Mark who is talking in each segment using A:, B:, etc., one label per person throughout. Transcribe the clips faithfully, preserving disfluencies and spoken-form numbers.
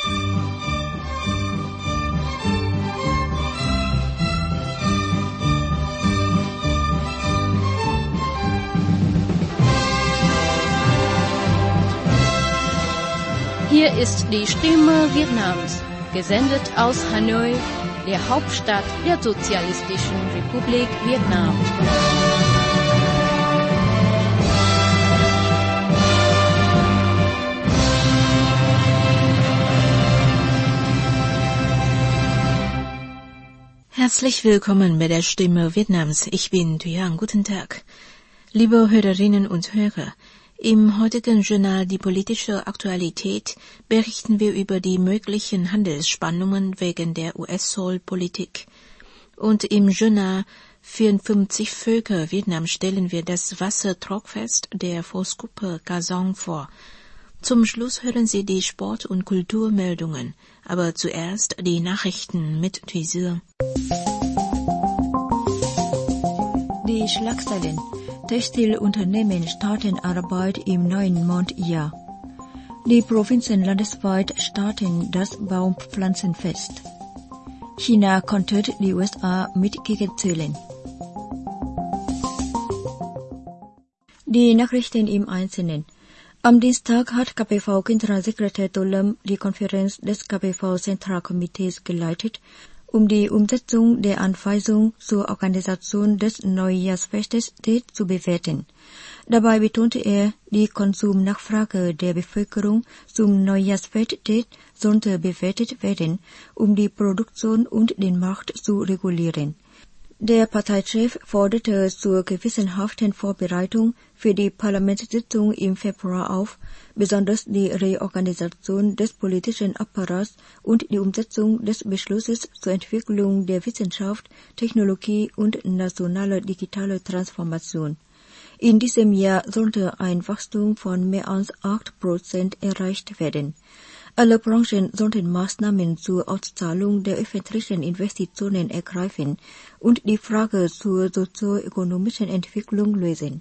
A: Hier ist die Stimme Vietnams, gesendet aus Hanoi, der Hauptstadt der Sozialistischen Republik Vietnam.
B: Herzlich willkommen bei der Stimme Vietnams. Ich bin Thuy. Guten Tag. Liebe Hörerinnen und Hörer, im heutigen Journal Die politische Aktualität berichten wir über die möglichen Handelsspannungen wegen der U S-Zollpolitik. Und im Journal vierundfünfzig Völker Vietnam stellen wir das Wassertrockfest der Volksgruppe Ca Giong vor. Zum Schluss hören Sie die Sport- und Kulturmeldungen, aber zuerst die Nachrichten mit Thuy.
C: Die Schlagzeilen. Textilunternehmen starten Arbeit im neuen Mondjahr. Die Provinzen landesweit starten das Baumpflanzenfest. China kontert die U S A mit Gegenzöllern. Die Nachrichten im Einzelnen. Am Dienstag hat K P V-Generalsekretär To Lam die Konferenz des K P V-Zentralkomitees geleitet, um die Umsetzung der Anweisung zur Organisation des Neujahrsfestes zu bewerten. Dabei betonte er, die Konsumnachfrage der Bevölkerung zum Neujahrsfest sollte bewertet werden, um die Produktion und den Markt zu regulieren. Der Parteichef forderte zur gewissenhaften Vorbereitung für die Parlamentssitzung im Februar auf, besonders die Reorganisation des politischen Apparats und die Umsetzung des Beschlusses zur Entwicklung der Wissenschaft, Technologie und nationaler digitaler Transformation. In diesem Jahr sollte ein Wachstum von mehr als acht Prozent erreicht werden. Alle Branchen sollten Maßnahmen zur Auszahlung der öffentlichen Investitionen ergreifen und die Frage zur sozioökonomischen Entwicklung lösen.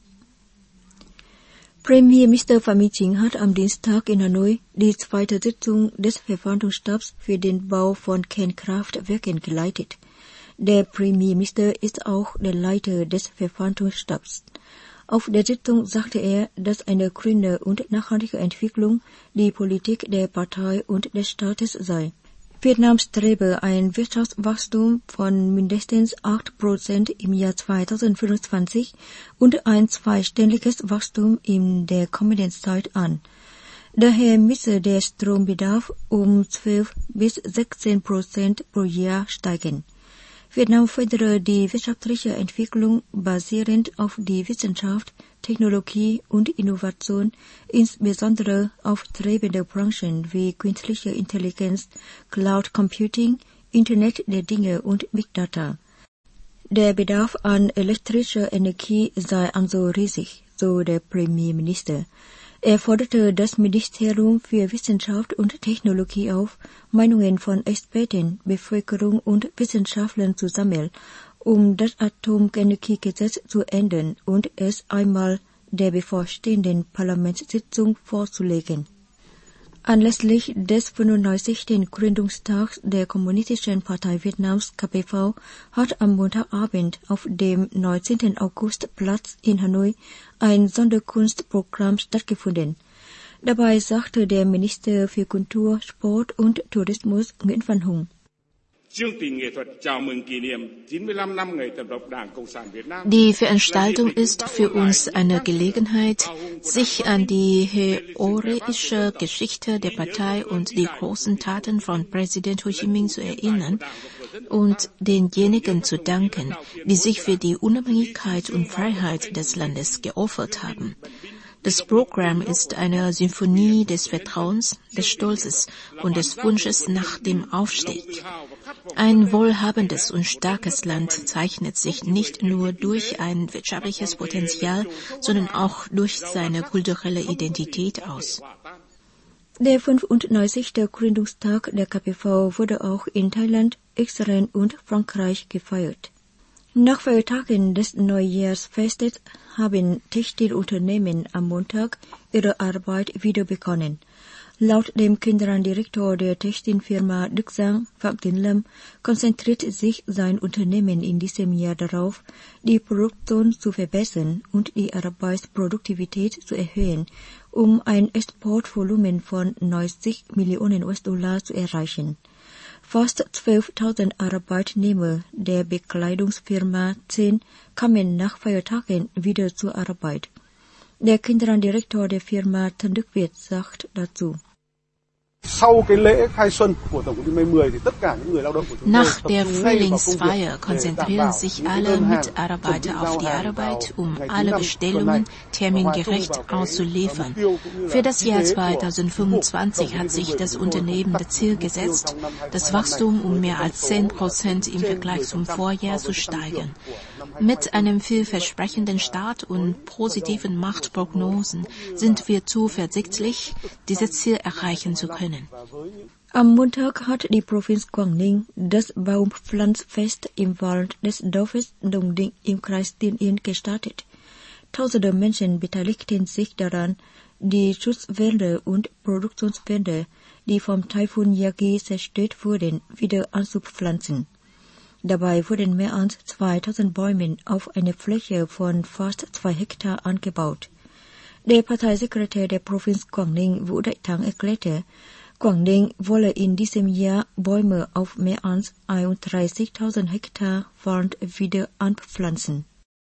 C: Premierminister Pham Minh Chinh hat am Dienstag in Hanoi die zweite Sitzung des Verwaltungsstabs für den Bau von Kernkraftwerken geleitet. Der Premierminister ist auch der Leiter des Verwaltungsstabs. Auf der Sitzung sagte er, dass eine grüne und nachhaltige Entwicklung die Politik der Partei und des Staates sei. Vietnam strebe ein Wirtschaftswachstum von mindestens acht Prozent im Jahr zweitausendfünfundzwanzig und ein zweistelliges Wachstum in der kommenden Zeit an. Daher müsse der Strombedarf um zwölf bis sechzehn Prozent pro Jahr steigen. Vietnam fördere die wirtschaftliche Entwicklung basierend auf die Wissenschaft, Technologie und Innovation, insbesondere auf treibende Branchen wie künstliche Intelligenz, Cloud Computing, Internet der Dinge und Big Data. Der Bedarf an elektrischer Energie sei also riesig, so der Premierminister. Er forderte das Ministerium für Wissenschaft und Technologie auf, Meinungen von Experten, Bevölkerung und Wissenschaftlern zu sammeln, um das Atomenergiegesetz zu ändern und es einmal der bevorstehenden Parlamentssitzung vorzulegen. Anlässlich des fünfundneunzigsten Gründungstags der Kommunistischen Partei Vietnams K P V hat am Montagabend auf dem neunzehnten Augustplatz in Hanoi ein Sonderkunstprogramm stattgefunden. Dabei sagte der Minister für Kultur, Sport und Tourismus Nguyễn Văn Hùng:
B: Die Veranstaltung ist für uns eine Gelegenheit, sich an die heroische Geschichte der Partei und die großen Taten von Präsident Ho Chi Minh zu erinnern und denjenigen zu danken, die sich für die Unabhängigkeit und Freiheit des Landes geopfert haben. Das Programm ist eine Symphonie des Vertrauens, des Stolzes und des Wunsches nach dem Aufstieg. Ein wohlhabendes und starkes Land zeichnet sich nicht nur durch ein wirtschaftliches Potenzial, sondern auch durch seine kulturelle Identität aus.
C: Der fünfundneunzigste Gründungstag der K P V wurde auch in Thailand, Israel und Frankreich gefeiert. Nach Feiertagen des Neujahrsfestes haben Textilunternehmen am Montag ihre Arbeit wieder begonnen. Laut dem Generaldirektor der Textilfirma Đức-Giang, Phạm Tiến Lâm, konzentriert sich sein Unternehmen in diesem Jahr darauf, die Produktion zu verbessern und die Arbeitsproduktivität zu erhöhen, um ein Exportvolumen von neunzig Millionen U S-Dollar zu erreichen. Fast zwölftausend Arbeitnehmer der Bekleidungsfirma zehn kamen nach Feiertagen wieder zur Arbeit. Der Generaldirektor der Firma Thân Đức Việt sagt dazu:
B: Nach der Frühlingsfeier konzentrieren sich alle Mitarbeiter auf die Arbeit, um alle Bestellungen termingerecht auszuliefern. Für das Jahr zweitausendfünfundzwanzig hat sich das Unternehmen das Ziel gesetzt, das Wachstum um mehr als zehn Prozent im Vergleich zum Vorjahr zu steigern. Mit einem vielversprechenden Start und positiven Marktprognosen sind wir zuversichtlich, dieses Ziel erreichen zu können.
C: Am Montag hat die Provinz Quảng Ninh das Baumpflanzfest im Wald des Dorfes Đồng Định im Kreis Tiên Yên gestartet. Tausende Menschen beteiligten sich daran, die Schutzwälder und Produktionswälder, die vom Taifun Yagi zerstört wurden, wieder anzupflanzen. Dabei wurden mehr als zweitausend Bäume auf einer Fläche von fast zwei Hektar angebaut. Der Parteisekretär der Provinz Quảng Ninh, Vũ Đại Thắng, erklärte, Quảng Ninh wolle in diesem Jahr Bäume auf mehr als einunddreißigtausend Hektar Wald wieder anpflanzen.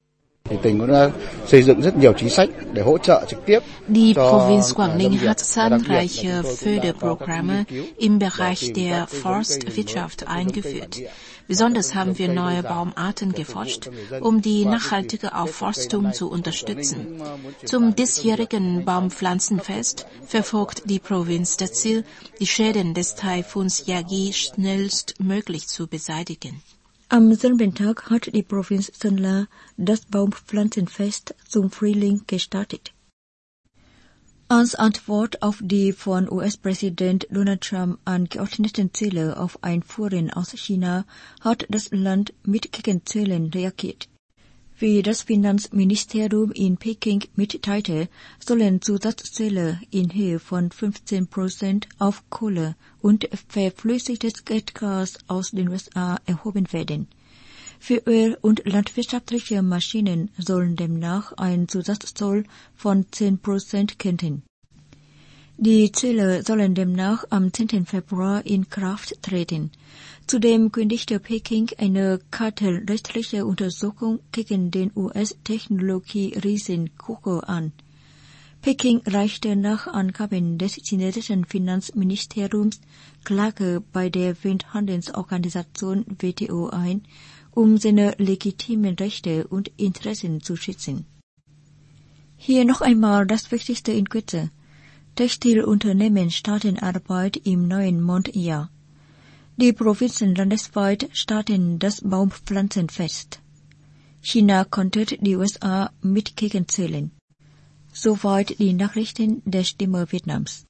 B: Die Provinz Quảng Ninh hat zahlreiche Förderprogramme im Bereich der Forstwirtschaft eingeführt. Besonders haben wir neue Baumarten geforscht, um die nachhaltige Aufforstung zu unterstützen. Zum diesjährigen Baumpflanzenfest verfolgt die Provinz das Ziel, die Schäden des Taifuns Yagi schnellstmöglich zu beseitigen.
C: Am selben Tag hat die Provinz Sơn La das Baumpflanzenfest zum Frühling gestartet. Als Antwort auf die von U S-Präsident Donald Trump angeordneten Zölle auf Einfuhren aus China hat das Land mit Gegenzöllen reagiert. Wie das Finanzministerium in Peking mitteilte, sollen Zusatzzölle in Höhe von fünfzehn Prozent auf Kohle und verflüssigtes Erdgas aus den U S A erhoben werden. Für Öl und landwirtschaftliche Maschinen sollen demnach ein Zusatzzoll von zehn Prozent gelten. Die Zölle sollen demnach am zehnten Februar in Kraft treten. Zudem kündigte Peking eine kartellrechtliche Untersuchung gegen den U S-Technologie-Riesen Google an. Peking reichte nach Angaben des chinesischen Finanzministeriums Klage bei der Welthandelsorganisation W T O ein, um seine legitimen Rechte und Interessen zu schützen. Hier noch einmal das Wichtigste in Kürze. Textilunternehmen starten Arbeit im neuen Mondjahr. Die Provinzen landesweit starten das Baumpflanzenfest. China kontert die U S A mit Gegenzöllen. Soweit die Nachrichten der Stimme Vietnams.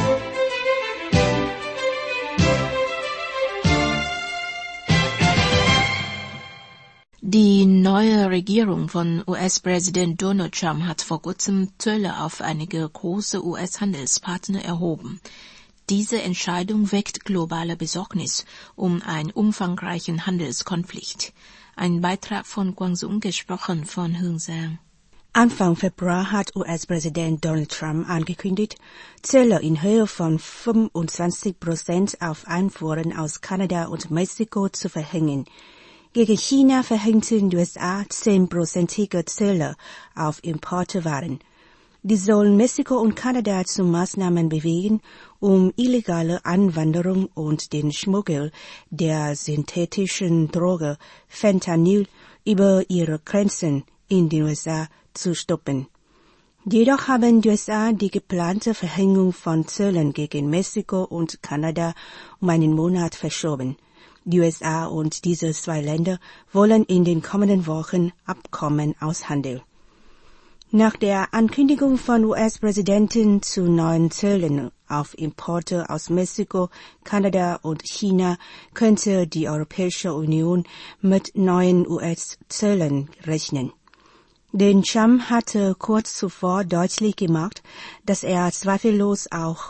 B: Die neue Regierung von U S-Präsident Donald Trump hat vor kurzem Zölle auf einige große U S-Handelspartner erhoben. Diese Entscheidung weckt globale Besorgnis um einen umfangreichen Handelskonflikt. Ein Beitrag von Guangzhou gesprochen von Hương Giang.
D: Anfang Februar hat U S-Präsident Donald Trump angekündigt, Zölle in Höhe von fünfundzwanzig Prozent auf Einfuhren aus Kanada und Mexiko zu verhängen. Gegen China verhängten die U S A zehnprozentige Zölle auf Importewaren. Die sollen Mexiko und Kanada zu Maßnahmen bewegen, um illegale Anwanderung und den Schmuggel der synthetischen Droge Fentanyl über ihre Grenzen in den U S A zu stoppen. Jedoch haben die U S A die geplante Verhängung von Zöllen gegen Mexiko und Kanada um einen Monat verschoben. Die U S A und diese zwei Länder wollen in den kommenden Wochen Abkommen aushandeln. Nach der Ankündigung von U S-Präsidenten zu neuen Zöllen auf Importe aus Mexiko, Kanada und China könnte die Europäische Union mit neuen U S-Zöllen rechnen. Denn Trump hatte kurz zuvor deutlich gemacht, dass er zweifellos auch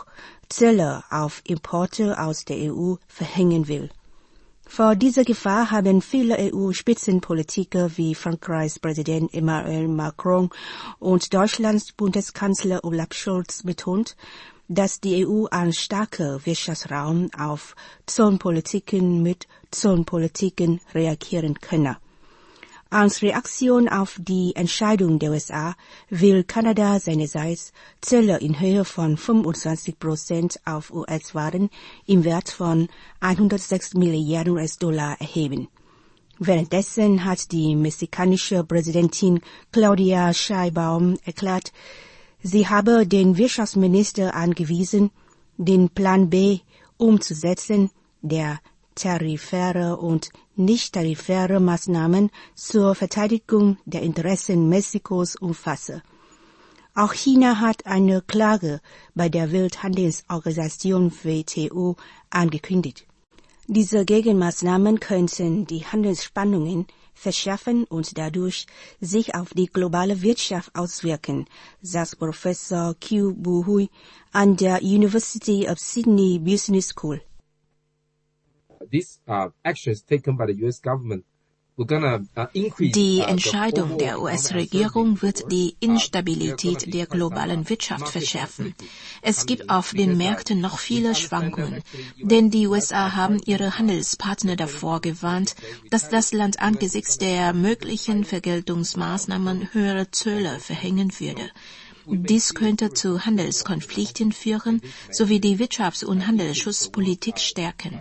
D: Zölle auf Importe aus der E U verhängen will. Vor dieser Gefahr haben viele E U-Spitzenpolitiker wie Frankreichs Präsident Emmanuel Macron und Deutschlands Bundeskanzler Olaf Scholz betont, dass die E U ein starker Wirtschaftsraum auf Zonenpolitiken mit Zonenpolitiken reagieren könne. Als Reaktion auf die Entscheidung der U S A will Kanada seinerseits Zölle in Höhe von fünfundzwanzig Prozent auf U S-Waren im Wert von hundertsechs Milliarden U S-Dollar erheben. Währenddessen hat die mexikanische Präsidentin Claudia Sheinbaum erklärt, sie habe den Wirtschaftsminister angewiesen, den Plan B umzusetzen, der tarifäre und nicht-tarifäre Maßnahmen zur Verteidigung der Interessen Mexikos umfasse. Auch China hat eine Klage bei der Welthandelsorganisation W T O angekündigt. Diese Gegenmaßnahmen könnten die Handelsspannungen verschärfen und dadurch sich auf die globale Wirtschaft auswirken, sagt Professor Qiu Buhui an der University of Sydney Business School.
E: These uh, actions taken by the U S government we're gonna, uh, increase,
B: Die
E: uh,
B: Entscheidung der U S-Regierung wird die Instabilität der globalen Wirtschaft verschärfen. Es gibt auf den Märkten noch viele Schwankungen, denn die U S A haben ihre Handelspartner davor gewarnt, dass das Land angesichts der möglichen Vergeltungsmaßnahmen höhere Zölle verhängen würde. Dies könnte zu Handelskonflikten führen, sowie die Wirtschafts- und Handelsschutzpolitik stärken.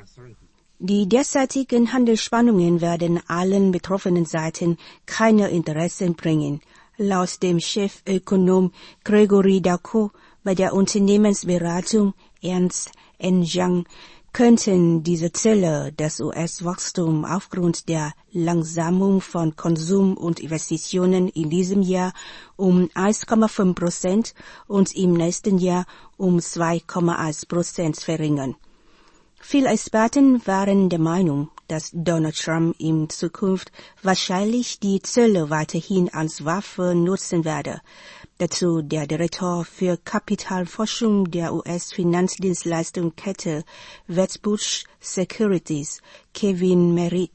D: Die derzeitigen Handelsspannungen werden allen betroffenen Seiten keine Interessen bringen. Laut dem Chefökonom Gregory Dacko bei der Unternehmensberatung Ernst and Young könnten diese Zölle das U S-Wachstum aufgrund der Langsamung von Konsum und Investitionen in diesem Jahr um eins Komma fünf Prozent und im nächsten Jahr um zwei Komma eins Prozent verringern. Viele Experten waren der Meinung, dass Donald Trump in Zukunft wahrscheinlich die Zölle weiterhin als Waffe nutzen werde. Dazu der Direktor für Kapitalforschung der U S-Finanzdienstleistungskette Wedbush Securities, Kevin Merritt.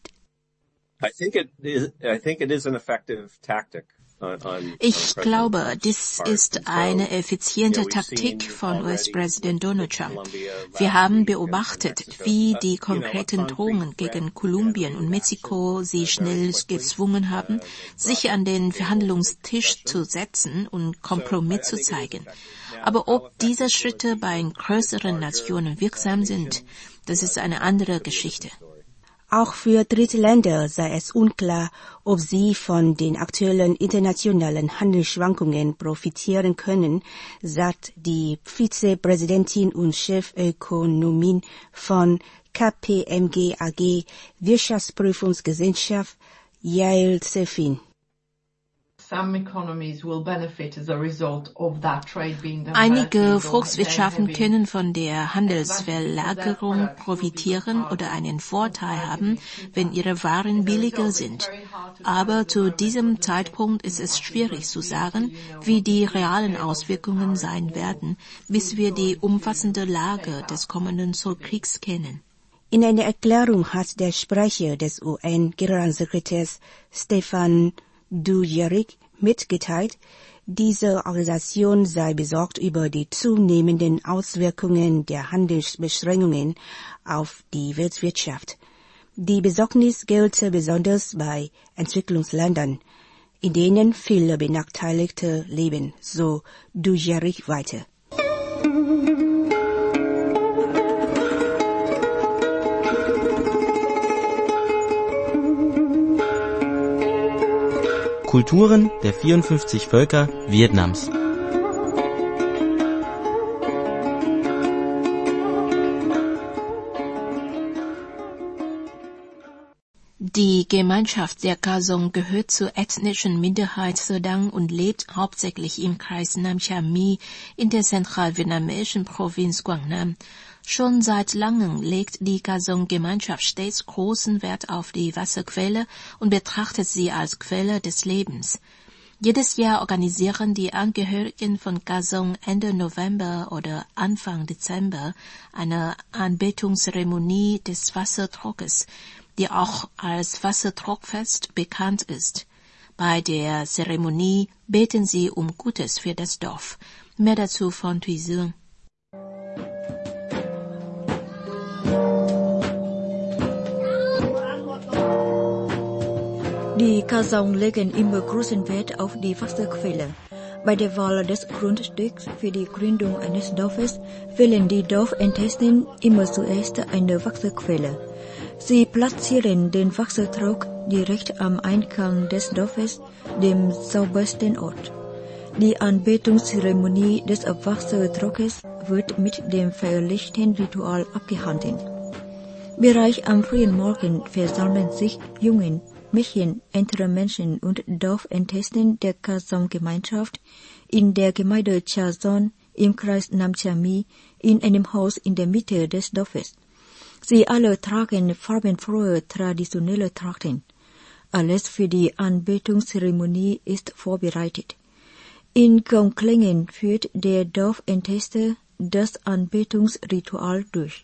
F: I think it is, I think it is an effective tactic.
B: Ich glaube, dies ist eine effiziente Taktik von U S-Präsident Donald Trump. Wir haben beobachtet, wie die konkreten Drohungen gegen Kolumbien und Mexiko sie schnell gezwungen haben, sich an den Verhandlungstisch zu setzen und Kompromiss zu zeigen. Aber ob diese Schritte bei größeren Nationen wirksam sind, das ist eine andere Geschichte.
D: Auch für Drittländer sei es unklar, ob sie von den aktuellen internationalen Handelsschwankungen profitieren können, sagt die Vizepräsidentin und Chefökonomin von K P M G A G Wirtschaftsprüfungsgesellschaft Yael Zefin.
B: Einige Volkswirtschaften können von der Handelsverlagerung profitieren oder einen Vorteil haben, wenn ihre Waren billiger sind. Aber zu diesem Zeitpunkt ist es schwierig zu sagen, wie die realen Auswirkungen sein werden, bis wir die umfassende Lage des kommenden Zollkriegs kennen.
D: In einer Erklärung hat der Sprecher des U N-Generalsekretärs Stefan Dujarric mitgeteilt, diese Organisation sei besorgt über die zunehmenden Auswirkungen der Handelsbeschränkungen auf die Weltwirtschaft. Die Besorgnis gelte besonders bei Entwicklungsländern, in denen viele Benachteiligte leben, so Dujarric weiter.
G: Kulturen der vierundfünfzig Völker Vietnams.
B: Die Gemeinschaft der Kazong gehört zur ethnischen Minderheit Sedang und lebt hauptsächlich im Kreis Nam Cham My in der zentralvietnamesischen Provinz Quang Nam. Schon seit langem legt die Kazong-Gemeinschaft stets großen Wert auf die Wasserquelle und betrachtet sie als Quelle des Lebens. Jedes Jahr organisieren die Angehörigen von Kazong Ende November oder Anfang Dezember eine Anbetungszeremonie des Wassertrockes, die auch als Wassertrockfest bekannt ist. Bei der Zeremonie beten sie um Gutes für das Dorf. Mehr dazu von Thuy.
C: Die Kazong legen immer großen Wert auf die Wasserquelle. Bei der Wahl des Grundstücks für die Gründung eines Dorfes wählen die Dorfältesten immer zuerst eine Wasserquelle. Sie platzieren den Wassertrog direkt am Eingang des Dorfes, dem saubersten Ort. Die Anbetungszeremonie des Wassertroges wird mit dem feierlichen Ritual abgehandelt. Bereits am frühen Morgen versammeln sich Jungen, Mädchen, ältere Menschen und Dorfältesten der Kazong-Gemeinschaft in der Gemeinde Chazon im Kreis Nam Chami in einem Haus in der Mitte des Dorfes. Sie alle tragen farbenfrohe traditionelle Trachten. Alles für die Anbetungszeremonie ist vorbereitet. In Gongklängen führt der Dorfälteste das Anbetungsritual durch.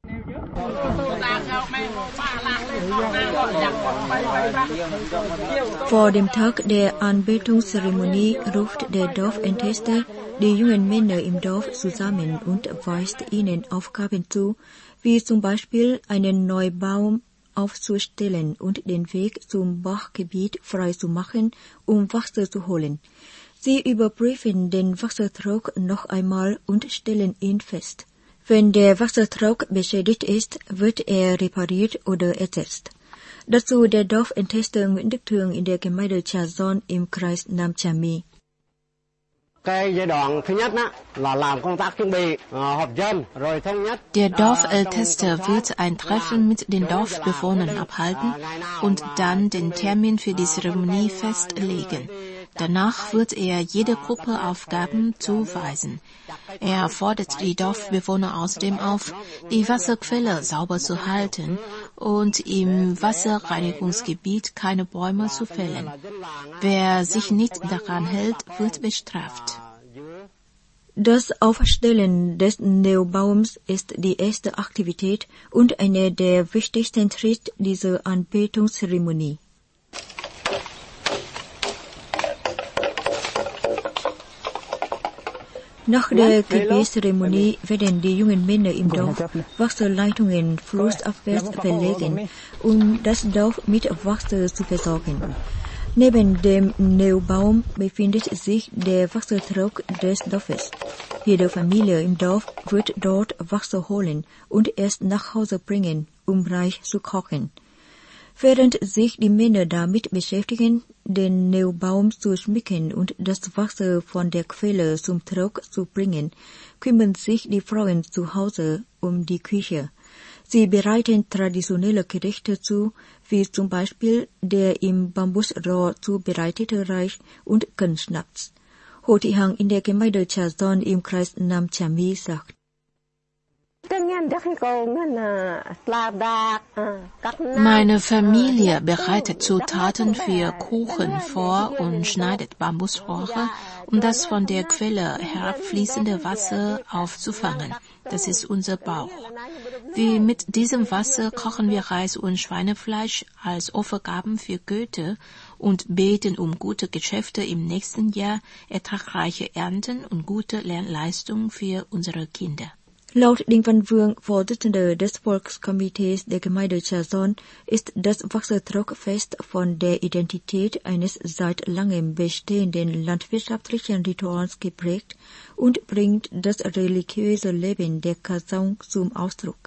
C: Vor dem Tag der Anbetungszeremonie ruft der Dorfälteste die jungen Männer im Dorf zusammen und weist ihnen Aufgaben zu, wie zum Beispiel einen Neubaum aufzustellen und den Weg zum Bachgebiet frei zu machen, um Wasser zu holen. Sie überprüfen den Wassertrog noch einmal und stellen ihn fest. Wenn der Wassertrog beschädigt ist, wird er repariert oder ersetzt. Dazu der Dorfälteste Nguyễn Đức Thường in der Gemeinde Chazon im Kreis Nam Chami.
B: Der Dorfälteste wird ein Treffen mit den Dorfbewohnern abhalten und dann den Termin für die Zeremonie festlegen. Danach wird er jede Gruppe Aufgaben zuweisen. Er fordert die Dorfbewohner außerdem auf, die Wasserquelle sauber zu halten und im Wasserreinigungsgebiet keine Bäume zu fällen. Wer sich nicht daran hält, wird bestraft.
C: Das Aufstellen des Neubaums ist die erste Aktivität und eine der wichtigsten Schritte dieser Anbetungszeremonie. Nach der Gebetszeremonie werden die jungen Männer im Dorf Wasserleitungen flussabwärts verlegen, um das Dorf mit Wasser zu versorgen. Neben dem Neubaum befindet sich der Wassertrog des Dorfes. Jede Familie im Dorf wird dort Wasser holen und es nach Hause bringen, um reich zu kochen. Während sich die Männer damit beschäftigen, den Neubaum zu schmücken und das Wasser von der Quelle zum Trog zu bringen, kümmern sich die Frauen zu Hause um die Küche. Sie bereiten traditionelle Gerichte zu, wie zum Beispiel der im Bambusrohr zubereitete Reis und Kernschnaps. Ho Thị Hằng in der Gemeinde Chazon im Kreis Nam Chami sagt:
B: Meine Familie bereitet Zutaten für Kuchen vor und schneidet Bambusrohre, um das von der Quelle herabfließende Wasser aufzufangen. Das ist unser Bauch. Wie mit diesem Wasser kochen wir Reis und Schweinefleisch als Opfergaben für Götter und beten um gute Geschäfte im nächsten Jahr, ertragreiche Ernten und gute Lernleistungen für unsere Kinder.
C: Laut Đinh Văn Vương, Vorsitzender des Volkskomitees der Gemeinde Chazon, ist das Wassertrogfest von der Identität eines seit langem bestehenden landwirtschaftlichen Rituals geprägt und bringt das religiöse Leben der Kazong zum Ausdruck.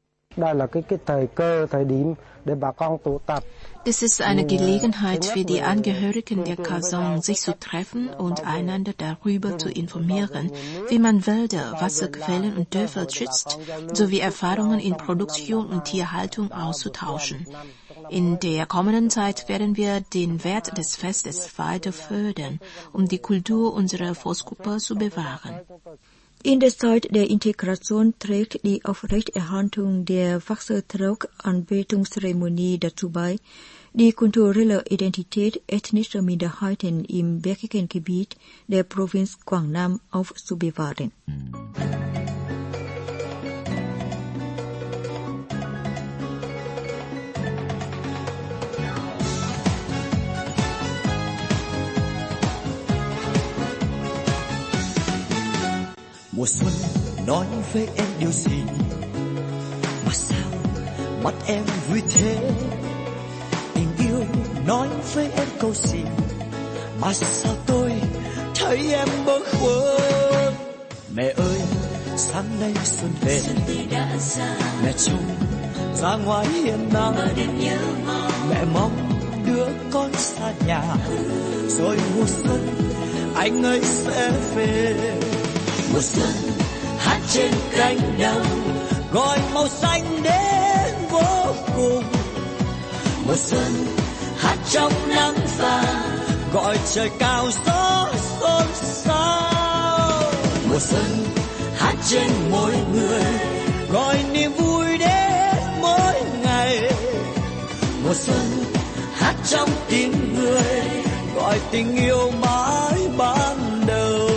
B: Es ist eine Gelegenheit für die Angehörigen der Kazong, sich zu treffen und einander darüber zu informieren, wie man Wälder, Wasserquellen und Dörfer schützt, sowie Erfahrungen in Produktion und Tierhaltung auszutauschen. In der kommenden Zeit werden wir den Wert des Festes weiter fördern, um die Kultur unserer Volksgruppe zu bewahren.
C: In der Zeit der Integration trägt die Aufrechterhaltung der Wassertraukanbetungszeremonie dazu bei, die kulturelle Identität ethnischer Minderheiten im bergigen Gebiet der Provinz Quảng Nam aufzubewahren.
H: Mùa xuân nói với em điều gì mà sao mắt em vui thế? Tình yêu nói với em câu gì mà sao tôi thấy em bâng khuâng? Mẹ ơi, sáng nay xuân về, mẹ trông ra ngoài hiên nắng, mẹ mong đứa con xa nhà, rồi mùa xuân anh ấy sẽ về. Mùa xuân hát trên cánh đồng gọi màu xanh đến vô cùng. Mùa xuân hát trong nắng vàng gọi trời cao gió xôn xao. Mùa xuân hát trên mỗi người gọi niềm vui đến mỗi ngày. Mùa xuân hát trong tim người gọi tình yêu mãi ban đầu.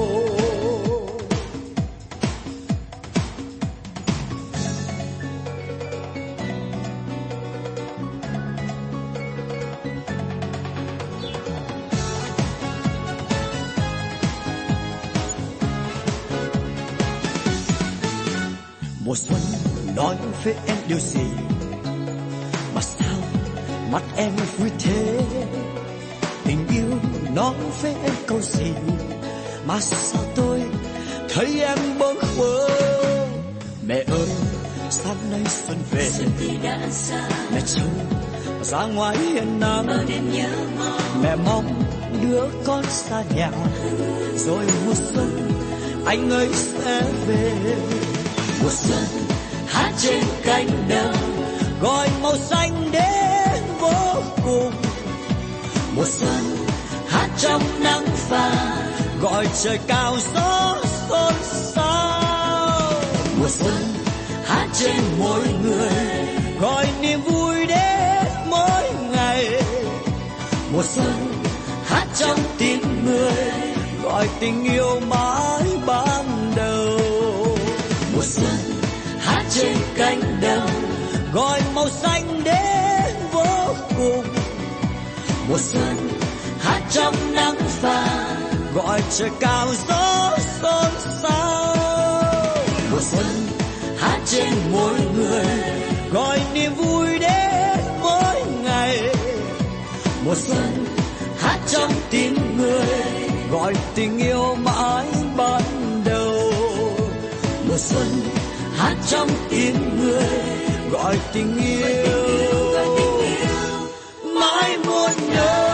H: Mùa xuân nói với em điều gì mà sao mắt em vui thế? Tình yêu nói với em câu gì mà sao tôi thấy em bâng khuâng? Mẹ ơi, sáng nay xuân về, mẹ trông ra ngoài hiên nắng, mẹ mong đứa con xa nhà, rồi mùa xuân anh ấy sẽ về. Mùa xuân hát trên cánh đồng gọi màu xanh đến vô cùng. Mùa xuân hát trong nắng vàng gọi trời cao gió xôn xao. Mùa xuân hát trên mỗi người gọi niềm vui đến mỗi ngày. Mùa xuân hát trong tim người gọi tình yêu mãi ban đầu. Mùa xuân hát trên cánh đồng gọi màu xanh đến vô cùng. Mùa xuân hát trong nắng vàng gọi trời cao gió xôn xao. Mùa xuân hát trên mỗi người gọi niềm vui đến mỗi ngày. Mùa xuân hát trong tim người gọi tình yêu mãi ban đầu. Mùa xuân hát trong tim người gọi tình yêu mãi muôn đời.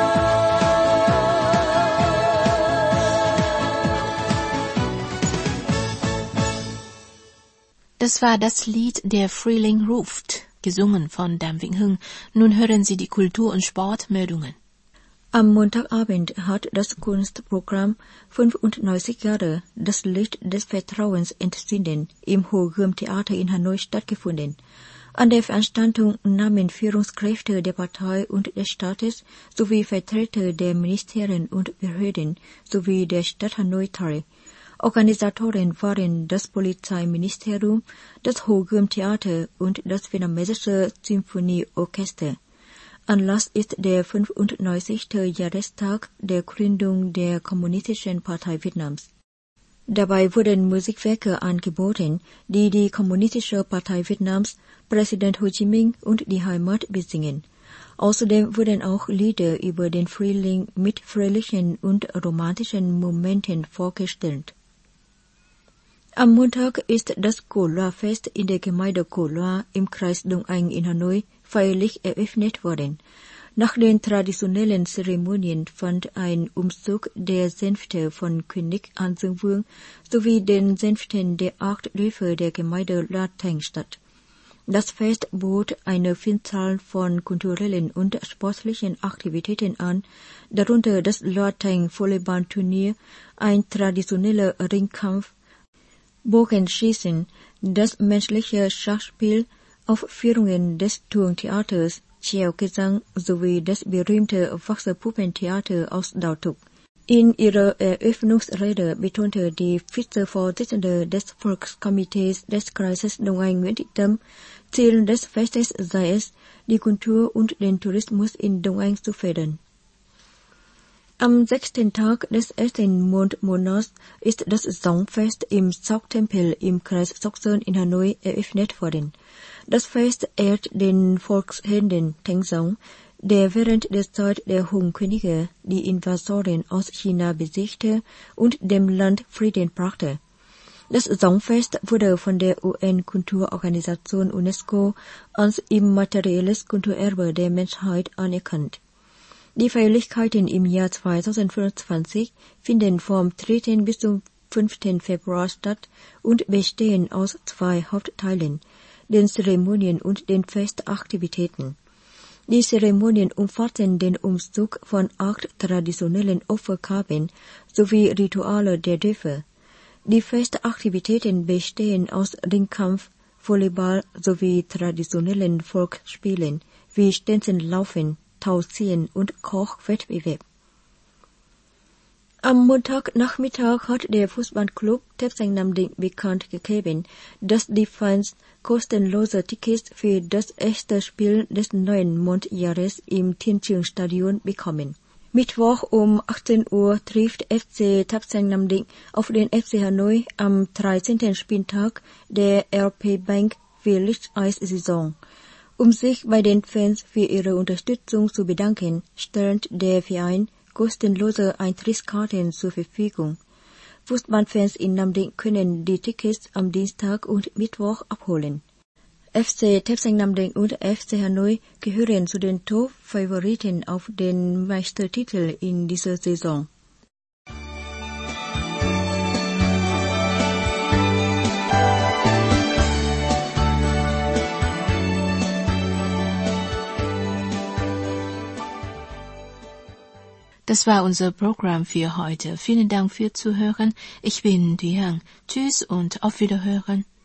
B: Das war das Lied Der Frühling ruft, gesungen von Dam Vĩnh Hưng. Nun hören Sie die Kultur- und Sportmeldungen.
C: Am Montagabend hat das Kunstprogramm fünfundneunzig Jahre das Licht des Vertrauens entzünden im Hochgirm-Theater in Hanoi stattgefunden. An der Veranstaltung nahmen Führungskräfte der Partei und des Staates sowie Vertreter der Ministerien und Behörden sowie der Stadt Hanoi teil. Organisatoren waren das Polizeiministerium, das Hochgirm-Theater und das Vietnamesische Symphonieorchester. Anlass ist der fünfundneunzigste Jahrestag der Gründung der Kommunistischen Partei Vietnams. Dabei wurden Musikwerke angeboten, die die Kommunistische Partei Vietnams, Präsident Ho Chi Minh und die Heimat besingen. Außerdem wurden auch Lieder über den Frühling mit fröhlichen und romantischen Momenten vorgestellt. Am Montag ist das Co Loa-Fest in der Gemeinde Co Loa im Kreis Dong Anh in Hanoi feierlich eröffnet worden. Nach den traditionellen Zeremonien fand ein Umzug der Sänfte von König An Sương Vương sowie den Sänften der acht Dörfer der Gemeinde La Thanh statt. Das Fest bot eine Vielzahl von kulturellen und sportlichen Aktivitäten an, darunter das La Thanh Volleyballturnier, ein traditioneller Ringkampf, Bogenschießen, das menschliche Schachspiel, Aufführungen des Turntheaters, Chiao-Gesang sowie das berühmte Wasserpuppentheater aus Dautuk. In ihrer Eröffnungsrede betonte die Vizevorsitzende des Volkskomitees des Kreises Đông Anh Nguyễn Thị Tâm, Ziel des Festes sei es, die Kultur und den Tourismus in Đông Anh zu fördern. Am sechsten Tag des ersten Mondmonats ist das Songfest im Sauk-Tempel im Kreis Sóc Sơn in Hanoi eröffnet worden. Das Fest ehrt den Volkshelden Thánh Gióng, der während der Zeit der Hung-Könige die Invasoren aus China besiegte und dem Land Frieden brachte. Das Songfest wurde von der U N-Kulturorganisation UNESCO als immaterielles Kulturerbe der Menschheit anerkannt. Die Feierlichkeiten im Jahr zweitausendfünfundzwanzig finden vom dritten bis zum fünften Februar statt und bestehen aus zwei Hauptteilen, den Zeremonien und den Festaktivitäten. Die Zeremonien umfassen den Umzug von acht traditionellen Opferkörpern sowie Rituale der Dörfer. Die Festaktivitäten bestehen aus Ringkampf, Volleyball sowie traditionellen Volksspielen wie Stänzenlaufen, Tauziehen und Kochwettbewerb. Am Montagnachmittag hat der Fußballclub Thép Xanh Nam Định bekannt gegeben, dass die Fans kostenlose Tickets für das erste Spiel des neuen Mondjahres im Thiên Trường Stadion bekommen. Mittwoch um achtzehn Uhr trifft F C Thép Xanh Nam Định auf den F C Hanoi am dreizehnten Spieltag der R P Bank Village Eis-Saison. Um sich bei den Fans für ihre Unterstützung zu bedanken, stellt der Verein kostenlose Eintrittskarten zur Verfügung. Fußballfans in Nam Định können die Tickets am Dienstag und Mittwoch abholen. F C Thép Xanh Nam Định und F C Hanoi gehören zu den Top-Favoriten auf den Meistertitel in dieser Saison.
B: Das war unser Programm für heute. Vielen Dank fürs Zuhören. Ich bin Diane. Tschüss und auf Wiederhören.